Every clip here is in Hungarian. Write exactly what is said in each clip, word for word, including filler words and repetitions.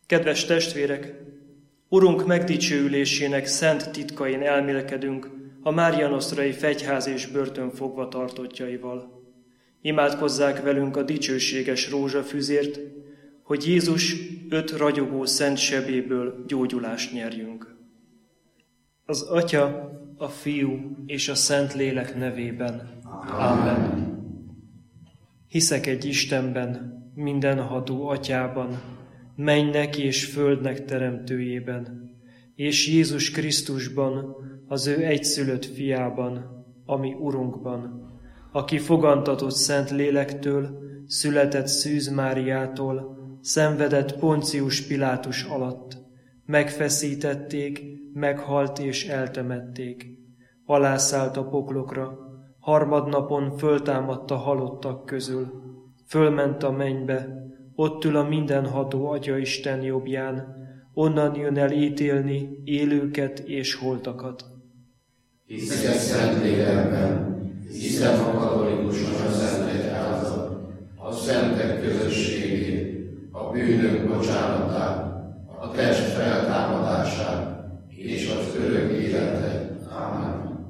Kedves testvérek, Urunk megdicsőülésének szent titkain elmélkedünk a Mária Nostrai fegyház és börtön fogva tartottjaival. Imádkozzák velünk a dicsőséges rózsafüzért, hogy Jézus öt ragyogó szent sebéből gyógyulást nyerjünk. Az Atya, a Fiú és a Szent Lélek nevében. Amen. Hiszek egy Istenben, mindenható Atyában, mennynek és földnek teremtőjében, és Jézus Krisztusban, az ő egyszülött fiában, ami Urunkban, aki fogantatott Szent Lélektől, született Szűz Máriától, szenvedett Poncius Pilátus alatt, megfeszítették, meghalt és eltemették, alászállt a poklokra, harmadnapon föltámadt a halottak közül, fölment a mennybe, ott ül a mindenható Atyaisten jobbján, onnan jön el ítélni élőket és holtakat. Hiszek szent lélekben, hiszem a katolikus Szent Egyházat, a szentek közösségét, a bűnök bocsánatát, a test feltámadását és az örök életet. Amen.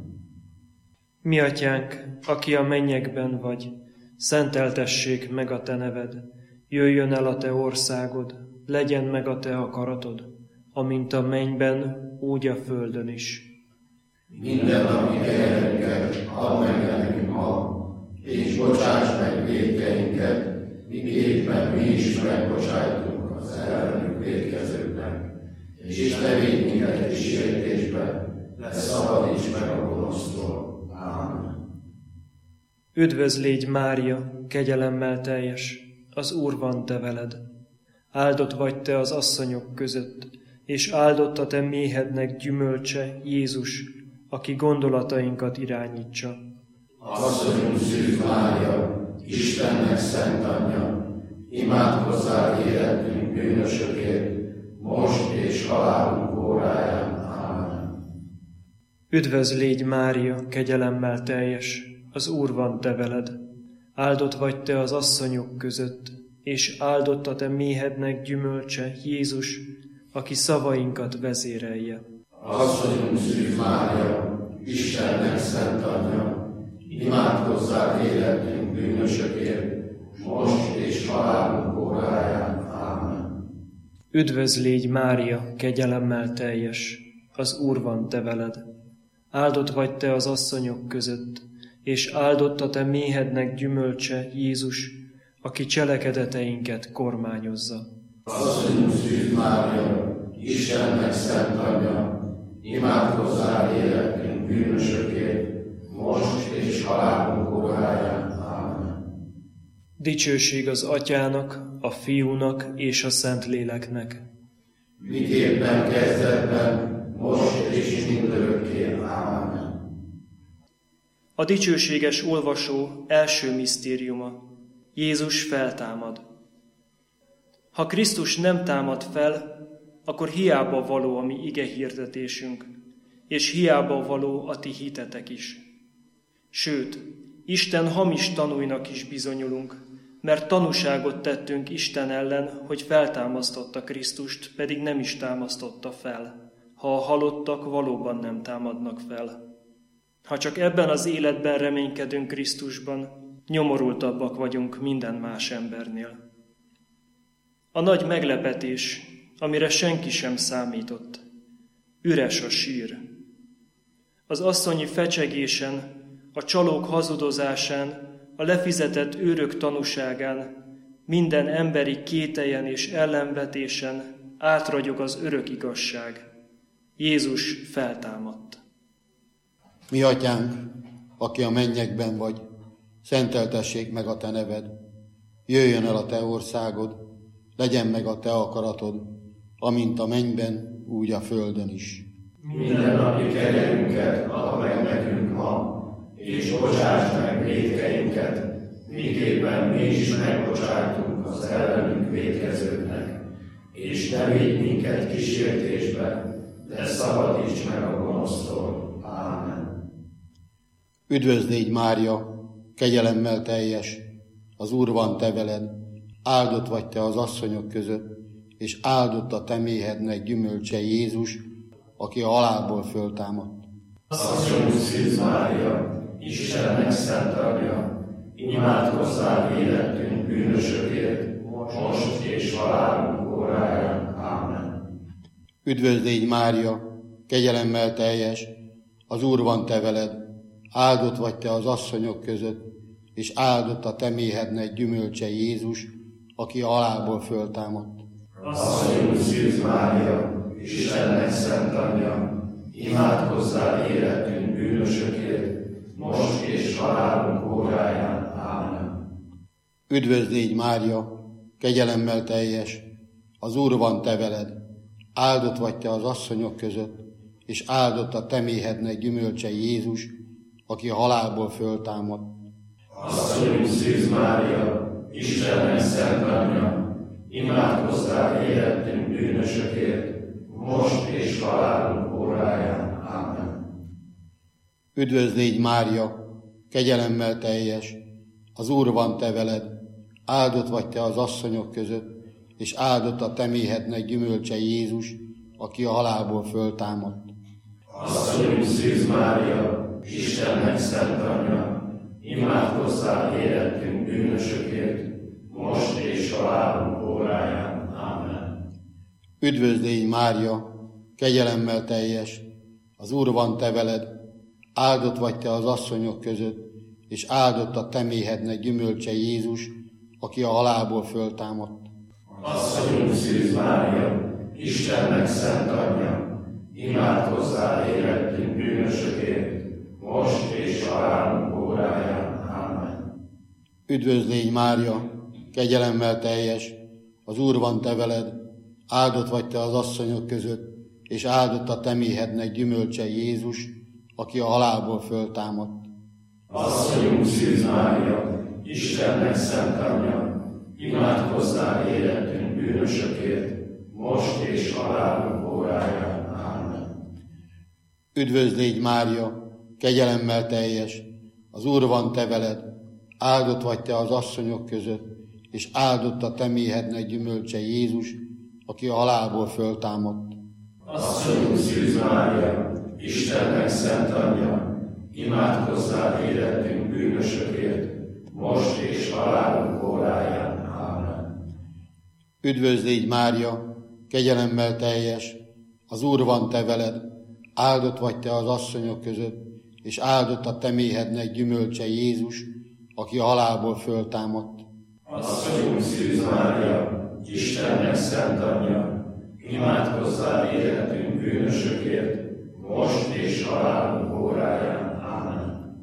Mi Atyánk, aki a mennyekben vagy, szenteltessék meg a Te neved, jöjjön el a Te országod, legyen meg a Te akaratod, amint a mennyben, úgy a földön is. Minden napi kenyerünket add meg nekünk ma, és bocsáss meg vétkeinket, miképpen mi is megbocsájtunk az ellenünk vétkezőknek. És ne védj minket kísértésbe, de szabadíts meg a gonosztól. Amen. Üdvözl légy, Mária, kegyelemmel teljes, az Úr van te veled. Áldott vagy te az asszonyok között, és áldott a te méhednek gyümölcse, Jézus, aki gondolatainkat irányítsa. Asszonyunk Szűz Mária, Istennek szent anyja, imádkozzál életünk bűnösökért, most és halálunk óráján. Amen. Üdvözl légy, Mária, kegyelemmel teljes, az Úr van te veled. Áldott vagy te az asszonyok között, és áldott a te méhednek gyümölcse, Jézus, aki szavainkat vezérelje. Asszonyunk Szűz Mária, Istennek szent anyja, imádkozzál életünk bűnösökért, most és halálunk óráján. Amen. Üdvözl légy, Mária, kegyelemmel teljes, az Úr van te veled. Áldott vagy te az asszonyok között, és áldott a te méhednek gyümölcse, Jézus, aki cselekedeteinket kormányozza. Asszonyunk Szűz Mária, Istennek szent anyja, imádkozzál életünk bűnösökért, most és halálunk óráján. Amen. Dicsőség az Atyának, a Fiúnak és a Szentléleknek. Miképpen kezdetben, most és mindörökké. Amen. A dicsőséges olvasó első misztériuma. Jézus feltámad. Ha Krisztus nem támad fel, akkor hiába való a mi ige hirdetésünk, és hiába való a ti hitetek is. Sőt, Isten hamis tanúinak is bizonyulunk, mert tanúságot tettünk Isten ellen, hogy feltámasztotta Krisztust, pedig nem is támasztotta fel, ha a halottak valóban nem támadnak fel. Ha csak ebben az életben reménykedünk Krisztusban, nyomorultabbak vagyunk minden más embernél. A nagy meglepetés, amire senki sem számított. Üres a sír. Az asszonyi fecsegésen, a csalók hazudozásán, a lefizetett őrök tanúságán, minden emberi kételyen és ellenvetésen átragyog az örök igazság. Jézus feltámadt. Mi Atyánk, aki a mennyekben vagy, szenteltessék meg a te neved. Jöjjön el a te országod, legyen meg a te akaratod, amint a mennyben, úgy a földön is. Minden napi kenyerünket add meg nekünk ma, és bocsáss meg vétkeinket, miképpen mi is megbocsájtunk az ellenünk vétkezőknek. És ne védj minket kísértésbe, de szabadíts meg a gonosztól. Ámen. Üdvözl légy, Mária, kegyelemmel teljes, az Úr van te veled, áldott vagy te az asszonyok között, és áldott a te méhednek gyümölcse Jézus, aki a halálból föltámadt. Asszonyunk Szűz Mária, Istennek szent anyja, imádkozzál életünk bűnösökért, most és halálunk óráján. Ámen. Üdvözlégy Mária, kegyelemmel teljes, az Úr van te veled, áldott vagy te az asszonyok között, és áldott a te méhednek gyümölcse Jézus, aki a halálból föltámadt. Asszonyunk Szűz Mária, Istennek szent anyja, imádkozzál életünk bűnösökért, most és halálunk óráján. Ámen. Üdvözlégy Mária, kegyelemmel teljes, az Úr van te veled, áldott vagy te az asszonyok között, és áldott a te méhednek gyümölcse Jézus, aki a halálból föltámadt. Asszonyunk Szűz Mária, Istennek szent anyja, imádkozzál életünk bűnösökért, most és halálunk óráján. Ámen. Üdvözlégy Mária, kegyelemmel teljes, az Úr van te veled, áldott vagy te az asszonyok között, és áldott a te méhednek gyümölcse Jézus, aki a halálból föltámadt. Asszonyunk Szűz Mária, Istennek szent anyja, imádkozzál életünk bűnösökért, most és halálunk óráján. Ámen. Üdvözlégy Mária, kegyelemmel teljes, az Úr van te veled, áldott vagy te az asszonyok között, és áldott a te méhednek gyümölcse Jézus, aki a halálból föltámadt. Asszonyunk Szűz Mária, Istennek szent anyja, imádkozzál életünk bűnösökért, most és halálunk óráján. Ámen. Üdvözlégy Mária, kegyelemmel teljes, az Úr van te veled, áldott vagy te az asszonyok között, és áldott a te méhednek gyümölcse Jézus, aki a halálból föltámadt. Asszonyunk Szűz Mária, Istennek szent anyja, imádkozzál életünk bűnösökért, most és halálunk óráján. Ámen. Üdvözlégy Mária, kegyelemmel teljes, az Úr van te veled, áldott vagy te az asszonyok között, és áldott a te méhednek gyümölcse Jézus, aki a halálból föltámadt. Asszonyunk Szűz Mária, Istennek szent anyja, imádkozzál életünk bűnösökért, most és halálunk óráján. Ámen. Üdvözlégy Mária, kegyelemmel teljes, az Úr van te veled, áldott vagy te az asszonyok között, és áldott a te méhednek gyümölcse Jézus, aki a halálból föltámadt. Asszonyunk Szűz Mária, Istennek szent anyja, imádkozzál életünk bűnösökért, most és halálunk óráján. Ámen.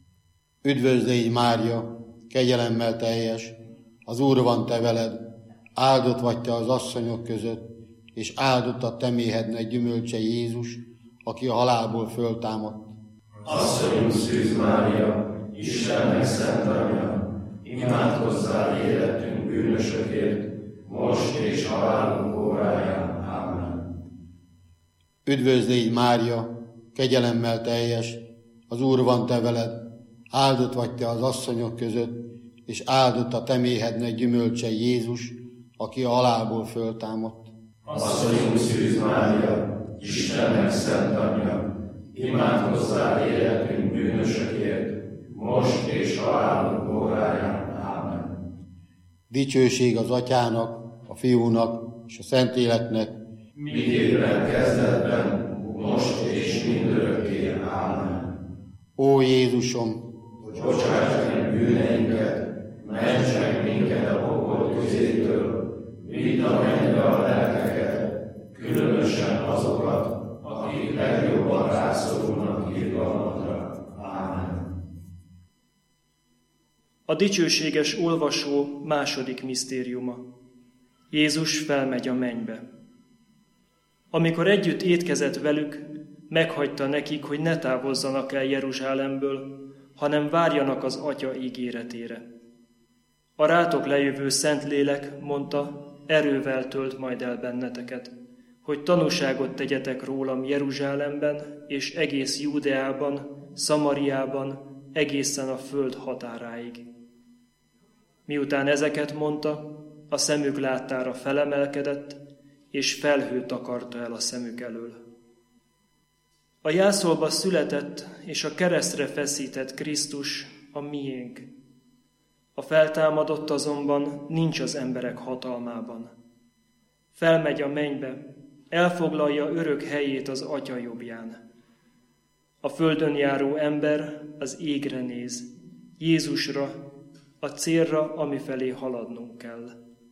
Üdvözlégy Mária, kegyelemmel teljes, az Úr van te veled, áldott vagy te az asszonyok között, és áldott a te méhednek gyümölcse Jézus, aki a halálból föltámadt. Asszonyunk Szűz Mária, Istennek szent anyja, imádkozzál életünk bűnösökért, most és halálunk óráján. Ámen. Üdvözlégy Mária, kegyelemmel teljes, az Úr van te veled, áldott vagy te az asszonyok között, és áldott a te méhednek gyümölcse Jézus, aki a halálból föltámadt. Asszonyunk Szűz Mária, Istennek szent anyja, imádkozzál életünk bűnösökért, most és halálunk óráján. Ámen. Dicsőség az Atyának, a Fiúnak és a Szentléleknek, miképpen kezdetben, most és mindörökké. Ámen. Ó Jézusom, Bocsáss meg bűneinket, ments meg minket a pokol tüzétől, vidd a mennybe a lelkeket, különösen azokat, akik legjobban rászorulnak irgalmadra. Ámen. A dicsőséges olvasó második misztériuma. Jézus felmegy a mennybe. Amikor együtt étkezett velük, meghagyta nekik, hogy ne távozzanak el Jeruzsálemből, hanem várjanak az Atya ígéretére. A rátok lejövő Szentlélek, mondta, erővel tölt majd el benneteket, hogy tanúságot tegyetek rólam Jeruzsálemben és egész Júdeában, Szamariában, egészen a föld határáig. Miután ezeket mondta, a szemük láttára felemelkedett, és felhő takarta el a szemük elől. A jászolba született és a keresztre feszített Krisztus a miénk. A feltámadott azonban nincs az emberek hatalmában. Felmegy a mennybe, elfoglalja örök helyét az Atya jobbján. A földön járó ember az égre néz, Jézusra, a célra, amifelé haladnunk kell.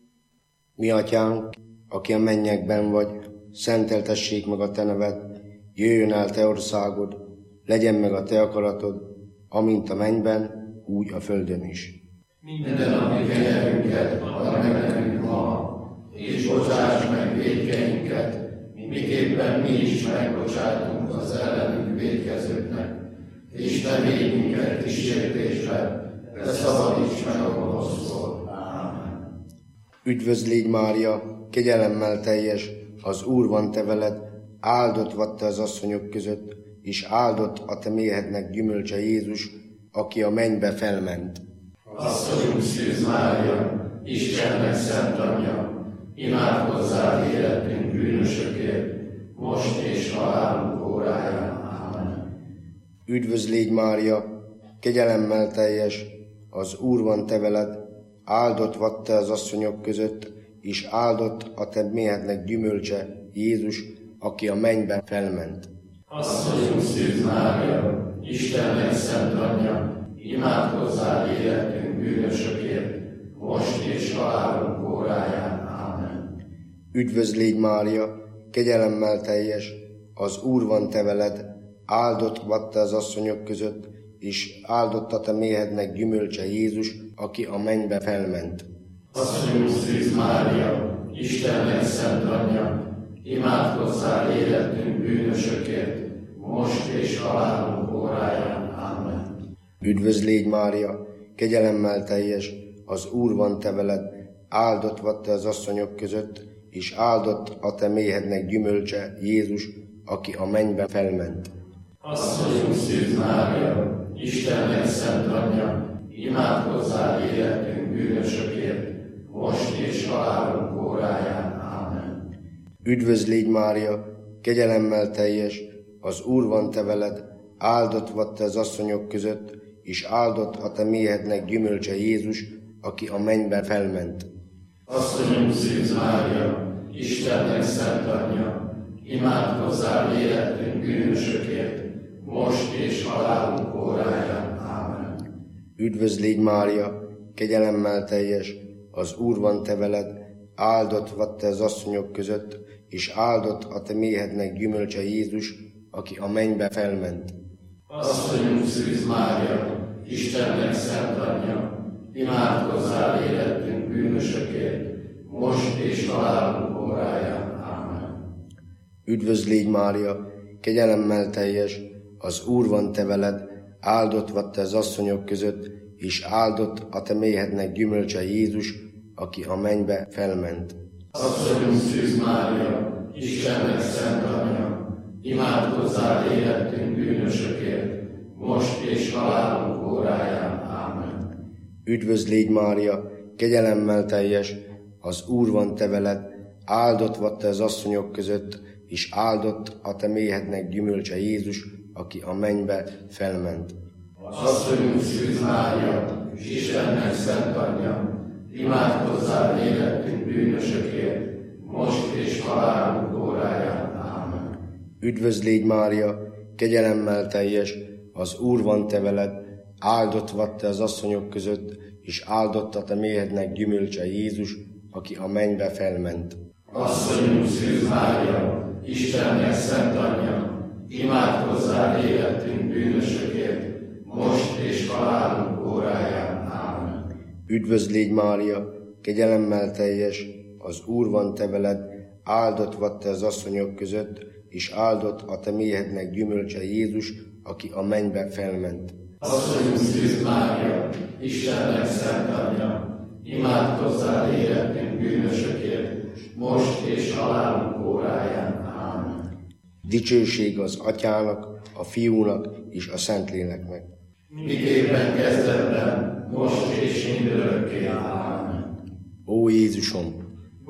Mi atyánk, aki a mennyekben vagy, szenteltessék meg a te neved, jöjjön el te országod, legyen meg a te akaratod, amint a mennyben, úgy a földön is. Minden napi kenyerünket add meg nekünk ma, és bocsáss meg vétkeinket, miképpen mi is megbocsátunk az ellenünk vétkezőknek, és ne védj minket kísértésbe, de szabadíts meg a gonosztól. Ámen. Üdvözl légy Mária, kegyelemmel teljes, az Úr van te veled, áldott vagy te az asszonyok között, és áldott a te méhednek gyümölcse Jézus, aki a mennybe felment. Asszonyunk Szűz Mária, Istennek szent anyja, imádkozzál életünk bűnösökért, most és halálunk óráján. Ámen. Üdvözl légy Mária, kegyelemmel teljes, az Úr van te veled, áldott vagy te az asszonyok között, és áldott a te méhednek gyümölcse Jézus, aki a mennybe felment. Asszonyunk Szűz Mária, Istennek szent anyja, imádkozzál életünk bűnösökért, most és halálunk óráján. Ámen. Üdvözl légy Mária, kegyelemmel teljes, az Úr van te veled, áldott vagy te az asszonyok között, és áldott a te méhednek gyümölcse Jézus, aki a mennybe felment. Asszonyunk Szűz Mária, Istennek szent anyja, imádkozzál életünk bűnösökért, most és halálunk óráján. Ámen. Üdvözl légy Mária, kegyelemmel teljes, az Úr van te veled, áldott vagy te az asszonyok között, és áldott a te méhednek gyümölcse Jézus, aki a mennybe felment. Asszonyunk Szűz Mária, Istennek szent anyja, imádkozzál életünk bűnösökért, most és halálunk óráján. Ámen. Üdvözl légy Mária, kegyelemmel teljes, az Úr van te veled, áldott vagy te az asszonyok között, és áldott a te méhednek gyümölcse Jézus, aki a mennybe felment. Asszonyunk Szűz Mária, Istennek szent anyja, imádkozzál életünk bűnösökért, most és halálunk óráján. Ámen. Üdvözl légy Mária, kegyelemmel teljes, az Úr van te veled, áldott vagy te az asszonyok között, és áldott a te méhednek gyümölcse Jézus, aki a mennybe felment. Asszonyunk Szűz Mária, Istennek szent anyja, imádkozzál életünk bűnösökért, most és halálunk óráján. Ámen. Üdvözl légy Mária, kegyelemmel teljes, az Úr van te veled, áldott vagy te az asszonyok között, és áldott a te méhednek gyümölcse Jézus, aki a mennybe felment. Asszonyunk Szűz Mária, Istennek szent anyja, imádkozzál életünk bűnösökért, most és halálunk óráján. Ámen. Üdvözl légy Mária, kegyelemmel teljes, az Úr van te veled, áldott vagy te az asszonyok között, és áldott a te méhednek gyümölcse Jézus, aki a mennybe felment. Asszonyunk Szűz Mária, Istennek szent anyja, imádkozzál életünk bűnösökért, most és halálunk óráján. Ámen. Üdvözl légy Mária, kegyelemmel teljes, az Úr van te veled, áldott vagy te az asszonyok között, és áldott a te méhednek gyümölcse Jézus, aki a mennybe felment. Asszonyunk Szűz Mária, Istennek szent anyja, imádkozzál életünk bűnösökért, most és halálunk óráján. Ámen. Üdvözl légy Mária, kegyelemmel teljes, az Úr van te veled, áldott vagy te az asszonyok között, és áldott a te méhednek gyümölcse Jézus, aki a mennybe felment. Asszonyunk Szűz Mária, Istennek szent anyja, imádkozzál életünk bűnösökért, most és halálunk óráján. Ámen. Dicsőség az Atyának, a Fiúnak és a Szentléleknek. Miképpen kezdetben, most és mindörökké. Ámen. Ó Jézusom,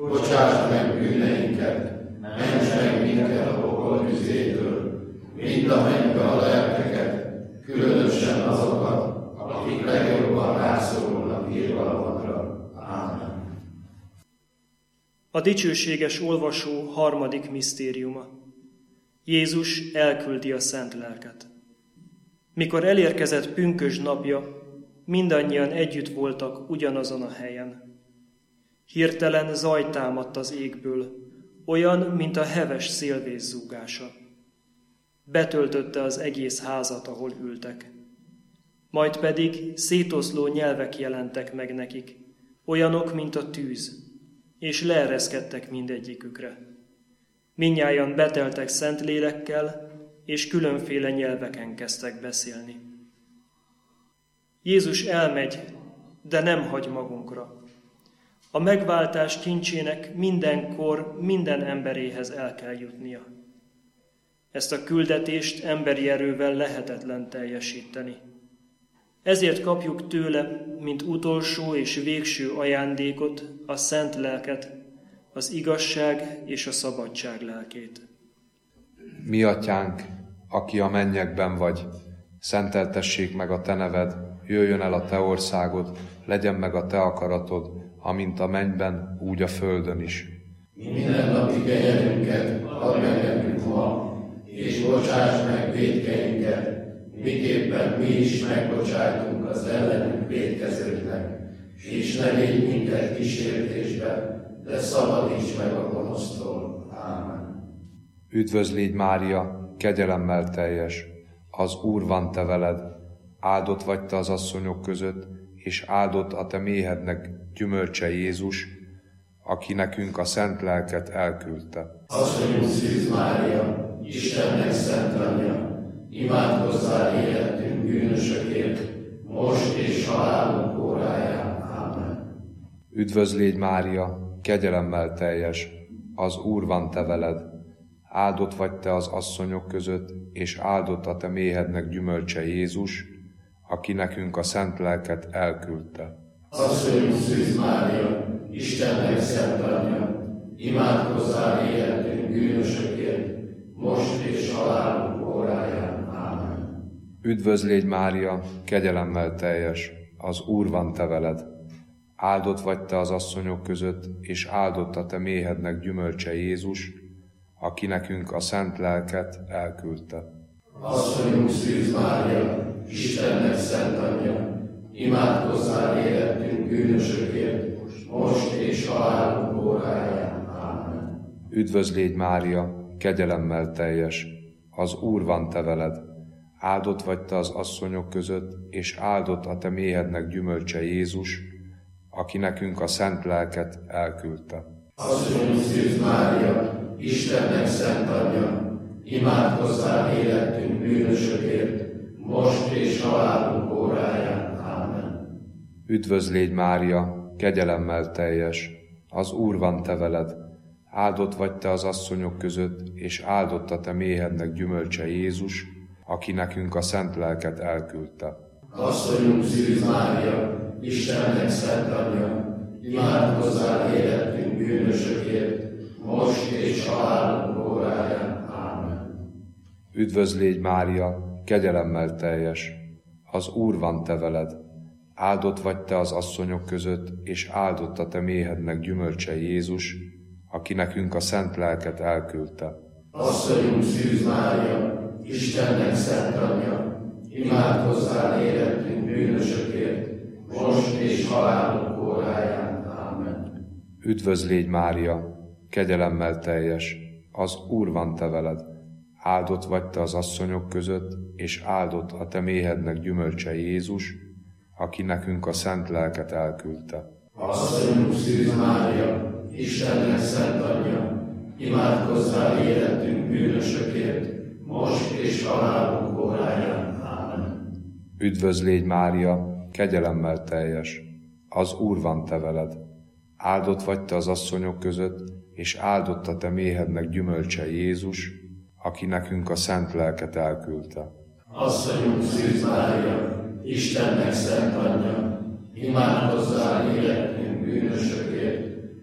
Bocsáss meg bűneinket, ments meg minket a pokol tüzétől, vidd a mennybe a lelkeket, különösen azokat, akik legjobban rászorulnak irgalmadra. Ámen. A dicsőséges olvasó harmadik misztériuma. Jézus elküldi a szent lelket. Mikor elérkezett pünkösd napja, mindannyian együtt voltak ugyanazon a helyen. Hirtelen zaj támadt az égből, olyan, mint a heves szélvész zúgása. Betöltötte az egész házat, ahol ültek. Majd pedig szétoszló nyelvek jelentek meg nekik, olyanok, mint a tűz, és leereszkedtek mindegyikükre. Mindnyájan beteltek szent lélekkel, és különféle nyelveken kezdtek beszélni. Jézus elmegy, de nem hagy magunkra. A megváltás kincsének mindenkor minden emberéhez el kell jutnia. Ezt a küldetést emberi erővel lehetetlen teljesíteni. Ezért kapjuk tőle, mint utolsó és végső ajándékot, a szent lelket, az igazság és a szabadság lelkét. Mi atyánk, aki a mennyekben vagy, szenteltessék meg a te neved, jöjjön el a te országod, legyen meg a te akaratod, amint a mennyben, úgy a földön is. Minden napi kenyerünket add meg nekünk ma, és bocsáss meg vétkeinket, miképpen mi is megbocsájtunk az ellenünk vétkezőknek, és ne légy minket kísértésbe, de szabadíts meg a gonosztól. Ámen. Üdvözl légy Mária, kegyelemmel teljes, az Úr van te veled, áldott vagy te az asszonyok között, és áldott a te méhednek gyümölcse Jézus, aki nekünk a szent lelket elküldte. Asszonyunk Szűz Mária, Istennek szent anyja, imádkozzál életünk bűnösökért, most és halálunk óráján. Ámen. Üdvözl légy Mária, kegyelemmel teljes, az Úr van te veled, áldott vagy te az asszonyok között, és áldott a te méhednek gyümölcse Jézus, aki nekünk a szent lelket elküldte. Asszonyunk Szűz Mária, Istennek szent anyja, imádkozzál életünk bűnösökért, most és halálunk óráján. Ámen. Üdvözl légy Mária, kegyelemmel teljes, az Úr van te veled, áldott vagy te az asszonyok között, és áldott a te méhednek gyümölcse Jézus, aki nekünk a szent lelket elküldte. Asszonyunk Szűz Mária, Istennek szent anyja, imádkozzál életünk bűnösökért, most és halálunk óráján. Ámen. Üdvözl légy Mária, kegyelemmel teljes, az Úr van te veled, áldott vagy te az asszonyok között, és áldott a te méhednek gyümölcse Jézus, aki nekünk a szent lelket elküldte. Asszonyunk Szűz Mária, Istennek szent anyja, imádkozzál életünk bűnösökért, most és halálunk óráján. Ámen. Üdvözl légy Mária, kegyelemmel teljes, az Úr van te veled, áldott vagy te az asszonyok között, és áldott a te méhednek gyümölcse Jézus, aki nekünk a szent lelket elküldte. Asszonyunk Szűz Mária, Istennek szent anyja, imádkozzál életünk bűnösökért, most és halálunk óráján. Ámen. Üdvözl légy Mária, kegyelemmel teljes, az Úr van te veled, áldott vagy te az asszonyok között, és áldott a te méhednek gyümölcse Jézus, aki nekünk a szent lelket elküldte. Asszonyunk Szűz Mária, Istennek szent anyja, imádkozzál életünk bűnösökért, most és halálunk óráján. Ámen. Üdvözl légy Mária, kegyelemmel teljes, az Úr van te veled, áldott vagy te az asszonyok között, és áldott a te méhednek gyümölcse Jézus, aki nekünk a szent lelket elküldte. Asszonyunk Szűz Mária, Istennek szent anyja, imádkozzál életünk bűnösökért, most és halálunk óráján. Ámen. Üdvözl légy Mária, kegyelemmel teljes, az Úr van te veled, áldott vagy te az asszonyok között, és áldott a te méhednek gyümölcse Jézus, aki nekünk a szent lelket elküldte. Asszonyunk Szűz Mária, Istennek szent anyja, imádkozzál életünk bűnösökért,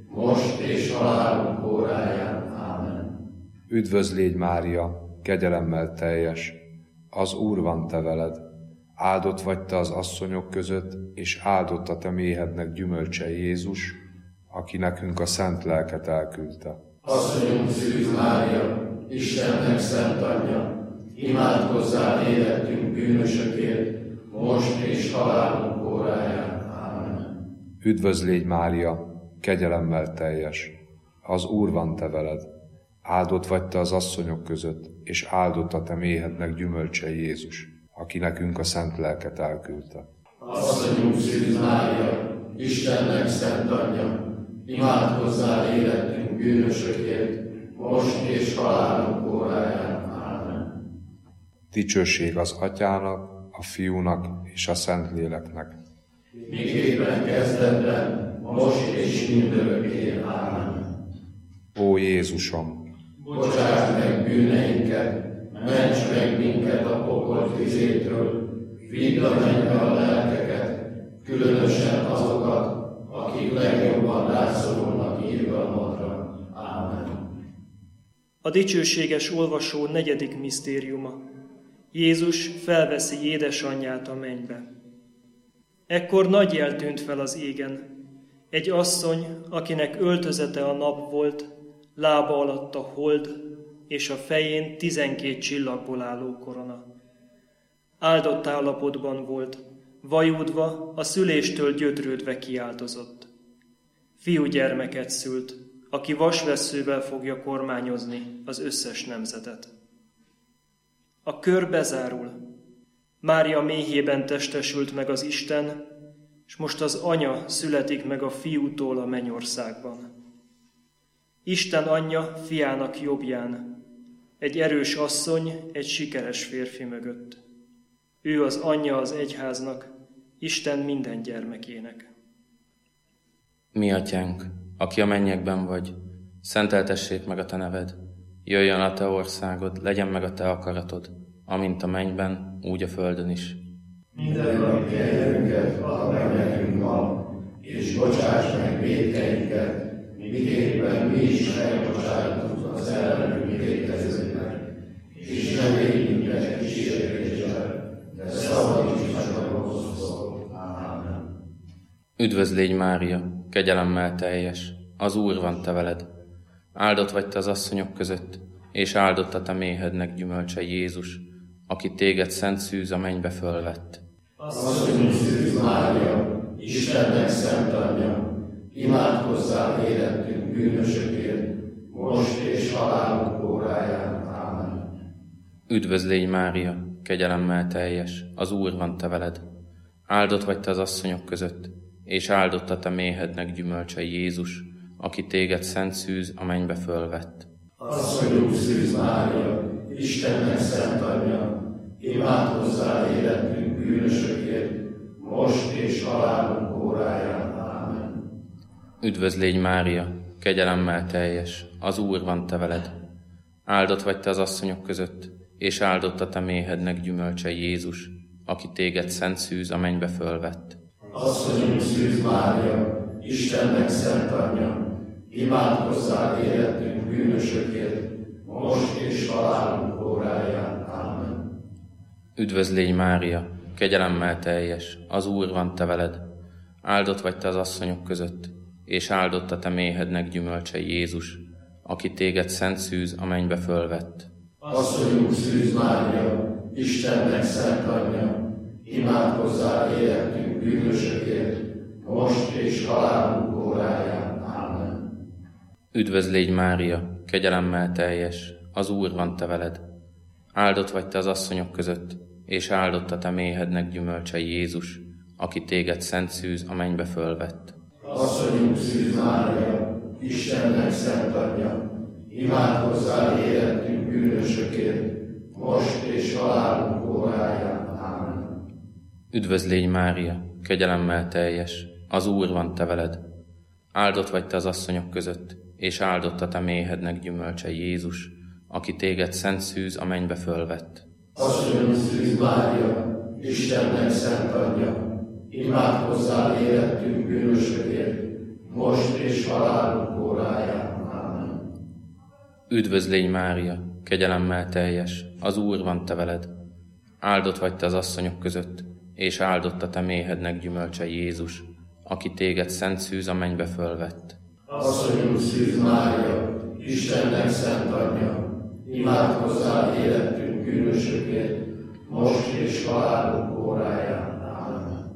most és halálunk óráján. Ámen. Üdvözl légy Mária, kegyelemmel teljes, az Úr van te veled, áldott vagy te az asszonyok között, és áldott a te méhednek gyümölcse Jézus, aki nekünk a szent lelket elküldte. Asszonyunk Szűz Mária, Istennek szent anyja, imádkozzál érettünk bűnösökért, most és halálunk óráján. Ámen. Üdvözl légy Mária, kegyelemmel teljes, az Úr van te veled, áldott vagy te az asszonyok között, és áldott a te méhednek gyümölcse Jézus, aki nekünk a szent lelket elküldte. Asszonyunk Szűz Mária, Istennek szent anyja, imádkozzál érettünk bűnösökért, most és halálunk óráján. Ámen. Dicsőség az Atyának, a Fiúnak és a Szentléleknek. Miképpen kezdetben, most és mindörökké. Ámen. Ó Jézusom, Bocsásd meg bűneinket, ments meg minket a pokol vizétől, vidd a mennybe a lelkeket, különösen azokat, akik legjobban rászorulnak irgalmadra. Ámen. A dicsőséges olvasó negyedik misztériuma. Jézus felveszi édesanyját a mennybe. Ekkor nagy jel tűnt fel az égen. Egy asszony, akinek öltözete a nap volt, lába alatt a hold, és a fején tizenkét csillagból álló korona. Áldott állapotban volt, vajúdva, a szüléstől gyötrődve kiáltozott. Fiúgyermeket szült, aki vasvesszővel fogja kormányozni az összes nemzetet. A kör bezárul. Mária méhében testesült meg az Isten, és most az anya születik meg a fiútól a mennyországban. Isten anyja fiának jobbján, egy erős asszony egy sikeres férfi mögött. Ő az anyja az egyháznak, Isten minden gyermekének. Mi atyánk, aki a mennyekben vagy, szenteltessék meg a te neved, jöjjön a te országod, legyen meg a te akaratod, amint a mennyben, úgy a földön is. Mindennapi kenyerünket add meg nekünk ma, és bocsáss meg vétkeinket, miképpen mi is megbocsájtunk az ellenünk vétkezőknek, és ne védj minket kísértésbe, de szabadíts meg a rossztól. Ámen. Üdvözl légy Mária, kegyelemmel teljes, az Úr van te veled, áldott vagy te az asszonyok között, és áldott a te méhednek gyümölcse Jézus, aki téged szent szűz a mennybe fölvett. Asszonyunk Szűz Mária, Istennek szent anyja, imádkozzál érettünk bűnösökért, most és halálunk óráján. Ámen. Üdvözl légy Mária, kegyelemmel teljes, az Úr van te veled, áldott vagy te az asszonyok között, és áldott a te méhednek gyümölcse Jézus, aki téged szent szűz a mennybe fölvett. Asszonyunk Szűz Mária, Istennek szent anyja, imádkozzál érettünk bűnösökért, most és halálunk óráján. Ámen. Üdvözl légy Mária, kegyelemmel teljes, az Úr van te veled, áldott vagy te az asszonyok között, és áldott a te méhednek gyümölcse Jézus, aki téged szent szűz a mennybe fölvett. Asszonyunk Szűz Mária, Istennek szent anyja, imádkozzál érettünk bűnösökért, most és halálunk óráján. Ámen. Üdvözl légy Mária, kegyelemmel teljes, az Úr van te veled, áldott vagy te az asszonyok között, és áldott a te méhednek gyümölcse Jézus, aki téged szent szűz a mennybe fölvett. Asszonyunk Szűz Mária, Istennek szent anyja, imádkozzál érettünk bűnösökért, most és halálunk óráján. Ámen. Üdvözl légy Mária, kegyelemmel teljes, az Úr van te veled, áldott vagy te az asszonyok között, és áldott a te méhednek gyümölcse Jézus, aki téged szent szűz a mennybe fölvett. Asszonyunk Szűz Mária, Istennek szent anyja, imádkozzál érettünk bűnösökért, most és halálunk óráján. Ámen. Üdvözl légy Mária, kegyelemmel teljes, az Úr van te veled, áldott vagy te az asszonyok között, és áldott a te méhednek gyümölcse Jézus, aki téged szent szűz a mennybe fölvett. Asszonyunk Szűz Mária, Istennek szent anyja, imádkozzál érettünk bűnösökért, most és halálunk óráján. Amen. Üdvözl légy Mária, kegyelemmel teljes, az Úr van te veled. Áldott vagy te az asszonyok között, és áldott a te méhednek gyümölcse Jézus, aki téged szent szűz a mennybe fölvett. Asszonyunk szűz Mária, Istennek szent anyja, imádkozzál életünk bűnösökért, most és halálunk óráján. Amen.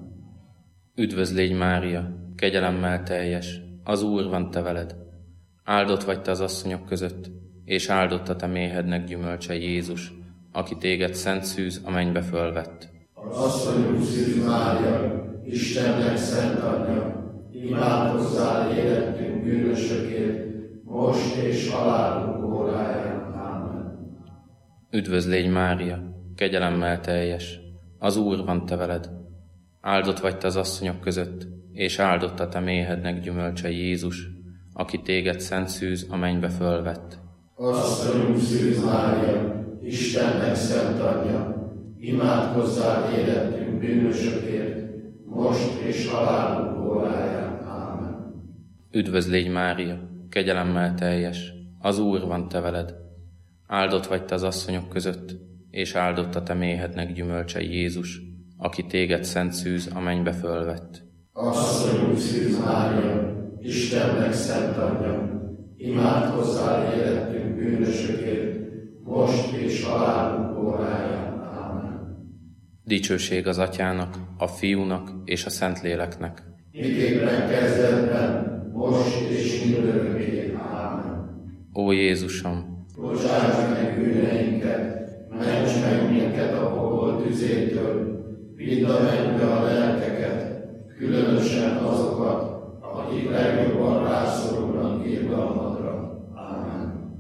Üdvözl légy Mária, kegyelemmel teljes, az Úr van te veled. Áldott vagy te az asszonyok között, és áldott a te méhednek gyümölcse Jézus, aki téged szent szűz a mennybe fölvett. Asszonyunk szűz Mária, Istennek szent anyja, imádkozzál életünk bűnösökért, most és halálunk óráján. Amen. Üdvözl légy Mária, kegyelemmel teljes, az Úr van te veled. Áldott vagy te az asszonyok között, és áldott a te méhednek gyümölcse Jézus, aki téged szent szűz a mennybe fölvett. Asszonyunk szűz Mária, Istennek szent anyja, imádkozzál életünk bűnösökért, most és halálunk óráján. Amen. Üdvözl légy Mária, kegyelemmel teljes, az Úr van te veled. Áldott vagy te az asszonyok között, és áldott a te méhednek gyümölcse Jézus, aki téged szent szűz a mennybe fölvett. Asszonyunk szűz Mária, Istennek szent anyja, imádkozzál életünk bűnösökért, most és halálunk óráján. Amen. Dicsőség az Atyának, a Fiúnak és a Szentléleknek. Miképpen kezdetben, most és mindörökké. Amen. Ó Jézusom, Bocsáss meg bűneinket, ments meg minket a pokol tüzétől, vidd a mennybe a lelkeket, különösen azokat, akik legjobban rászorulnak irgalmadra. Amen.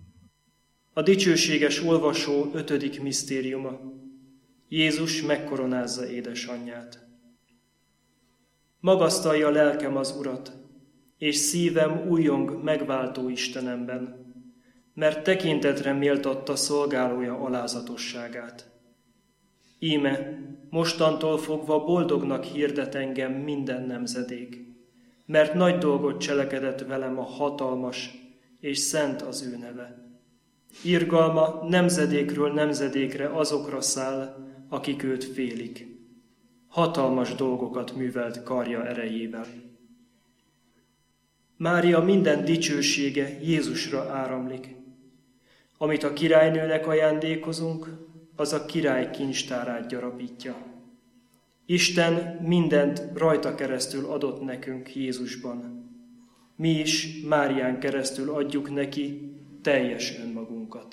A dicsőséges olvasó ötödik misztériuma. Jézus megkoronázza édesanyját. Magasztalja lelkem az Urat, és szívem újjong megváltó Istenemben, mert tekintetre méltatta szolgálója alázatosságát. Íme, mostantól fogva boldognak hirdet engem minden nemzedék, mert nagy dolgot cselekedett velem a hatalmas, és szent az ő neve. Irgalma nemzedékről nemzedékre azokra száll, akik őt félik. Hatalmas dolgokat művelt karja erejével. Mária minden dicsősége Jézusra áramlik. Amit a királynőnek ajándékozunk, az a király kincstárát gyarapítja. Isten mindent rajta keresztül adott nekünk Jézusban. Mi is Márián keresztül adjuk neki teljes önmagunkat.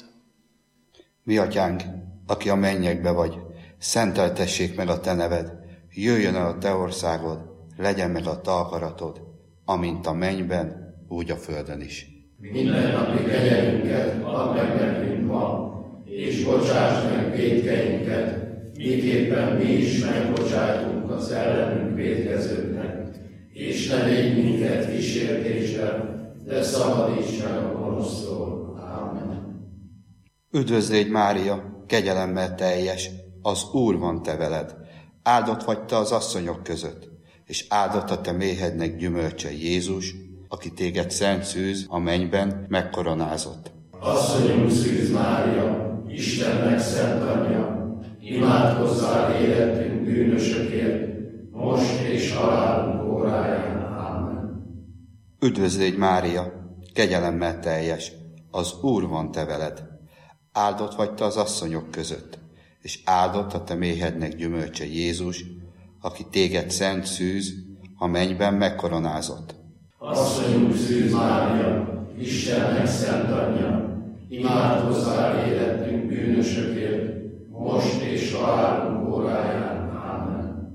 Mi atyánk, aki a mennyekbe vagy, szenteltessék meg a te neved, jöjjön el a te országod, legyen meg a te akaratod, amint a mennyben, úgy a földön is. Minden napi kenyerünket add meg nekünk ma, és bocsáss meg vétkeinket, miképpen mi is megbocsájtunk az ellenünk vétkezőknek, és ne légy minket kísértésre, de szabadíts meg a gonosztól. Amen. Üdvözl légy Mária, kegyelemmel teljes, az Úr van te veled. Áldott vagy te az asszonyok között, és áldott a te méhednek gyümölcse Jézus, aki téged szent szűz a mennyben megkoronázott. Asszonyunk szűz Mária, Istennek szent anyja, imádkozzál életünk bűnösökért, most és halálunk óráján. Amen. Üdvözl légy Mária, kegyelemmel teljes, az Úr van te veled. Áldott vagy te az asszonyok között, és áldott a te méhednek gyümölcse Jézus, aki téged szent szűz a mennyben megkoronázott. Asszonyunk szűz Mária, Istennek szent anyja, imádkozzál életünk bűnösökért, most és halálunk óráján. Amen.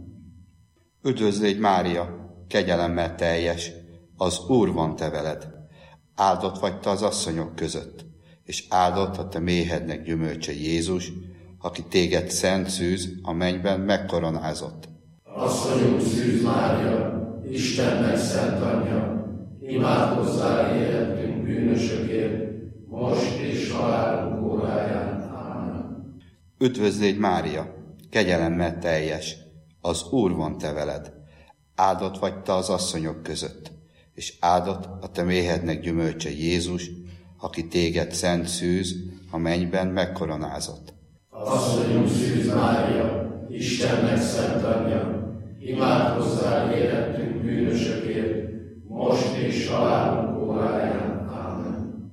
Üdvözl légy Mária, kegyelemmel teljes, az Úr van te veled. Áldott vagy te az asszonyok között, és áldott a te méhednek gyümölcse Jézus, aki téged szent szűz a mennyben megkoronázott. Asszonyunk szűz Mária, Istennek szent anyja, imádkozzál életünk bűnösökért, most és halálunk óráján. Amen. Üdvözl légy Mária, kegyelemmel teljes, az Úr van te veled. Áldott vagy te az asszonyok között, és áldott a te méhednek gyümölcse Jézus, aki téged szent szűz, a mennyben megkoronázott. Asszonyunk Szűz Mária, Istennek szent anyja, imádkozzál érettünk bűnösökért, most és halálunk óráján. Amen.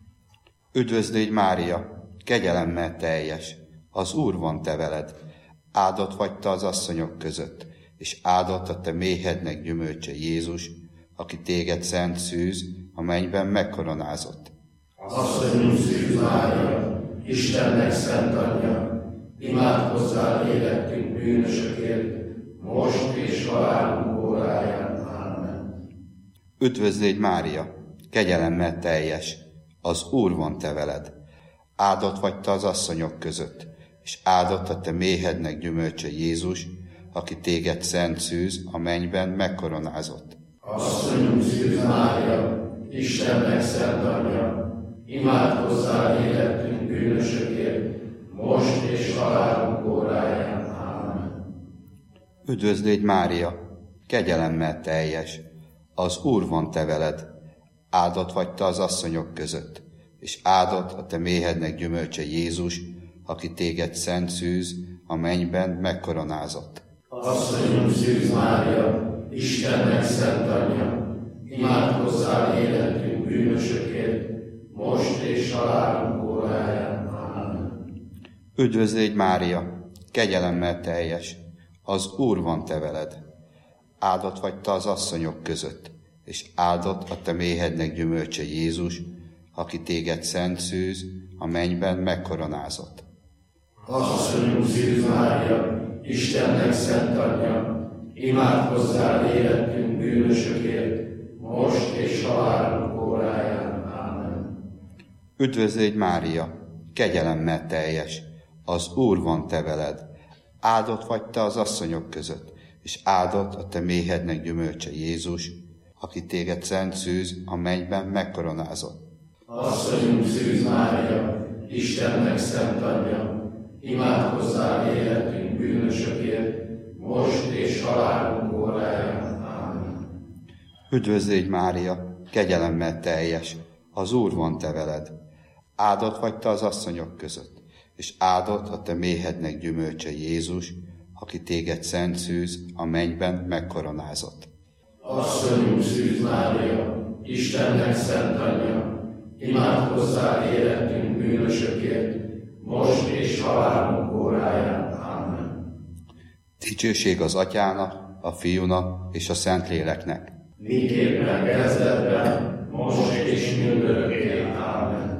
Üdvözlégy Mária, kegyelemmel teljes, az Úr van te veled, áldott vagy te az asszonyok között, és áldott a te méhednek gyümölcse Jézus, aki téged szent szűz, a mennyben megkoronázott. Asszonyunk Szűz Mária, Istennek szent anyja, imádkozzál érettünk bűnösökért, most és halálunk óráján. Amen. Üdvözlégy Mária, kegyelemmel teljes, az Úr van te veled, áldott vagy te az asszonyok között, és áldott a te méhednek gyümölcse Jézus, aki téged szent szűz, a mennyben megkoronázott. Asszonyunk Szűz Mária, Istennek szent anyja, imádkozzál érettünk bűnösökért, most és halálunk óráján. Amen. Üdvözlégy Mária, kegyelemmel teljes, az Úr van te veled, áldott vagy te az asszonyok között, és áldott a te méhednek gyümölcse Jézus, aki téged szent szűz, a mennyben megkoronázott. Asszonyunk Szűz Mária, Istennek szent anyja, imádkozzál érettünk bűnösökért, most és halálunk óráján. Amen. Üdvözlégy Mária, kegyelemmel teljes, az Úr van te veled, áldott vagy te az asszonyok között, és áldott a te méhednek gyümölcse Jézus, aki téged szent szűz, a mennyben megkoronázott. Asszonyunk Szűz Mária, Istennek szent anyja, imádkozzál érettünk bűnösökért, most és halálunk óráján. Amen. Üdvözlégy Mária, kegyelemmel teljes, az Úr van te veled, áldott vagy te az asszonyok között, és áldott a te méhednek gyümölcse Jézus, aki téged szent szűz, a mennyben megkoronázott. Asszonyunk Szűz Mária, Istennek szent anyja, imádkozzál érettünk bűnösökért, most és halálunk óráján. Amen. Üdvözlégy Mária, kegyelemmel teljes, az Úr van te veled, áldott vagy te az asszonyok között, és áldott a te méhednek gyümölcse Jézus, aki téged szent szűz, a mennyben megkoronázott. Asszonyunk Szűz Mária, Istennek szent anyja, imádkozzál érettünk bűnösökért, most és halálunk óráján. Amen. Dicsőség az Atyának, a Fiúnak és a Szentléleknek. Miképpen kezdetben, most és mindörökké. Amen.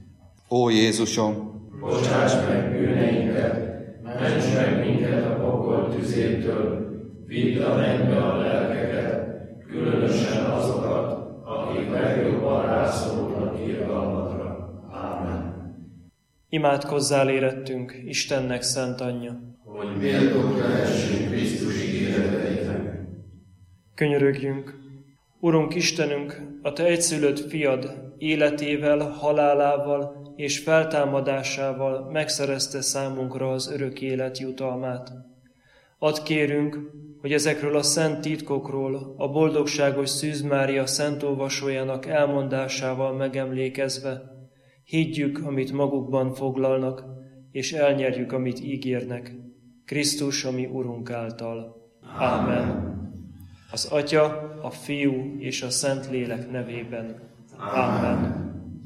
Ó Jézusom, Bocsáss meg bűneinket, ments meg minket a pokol tüzétől, vidd a mennybe a lelkeket, különösen azokat, akik legjobban rászorulnak irgalmadra. Amen. Imádkozzál érettünk, Istennek szent anyja, Hogy méltók lehessünk Krisztus ígéreteinek. könyörögjünk. Urunk Istenünk, a Te egyszülött fiad életével, halálával és feltámadásával megszerezte számunkra az örök élet jutalmát. Add kérünk, hogy ezekről a szent titkokról a boldogságos Szűz Mária szent olvasójának elmondásával megemlékezve higgyük, amit magukban foglalnak, és elnyerjük, amit ígérnek, Krisztus, ami Urunk által. Ámen. Az Atya, a Fiú és a Szentlélek nevében. Ámen.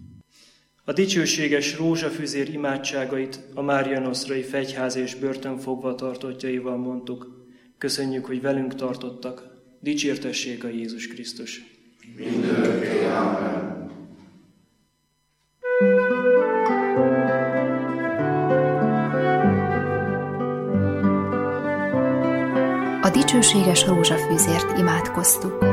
A dicsőséges rózsafüzér imádságait a Márianosztrai Fegyház és börtön fogvatartottjaival mondtuk. Köszönjük, hogy velünk tartottak. Dicsértessék a Jézus Krisztus. Mindörökké. Amen. A dicsőséges rózsafűzért imádkoztuk.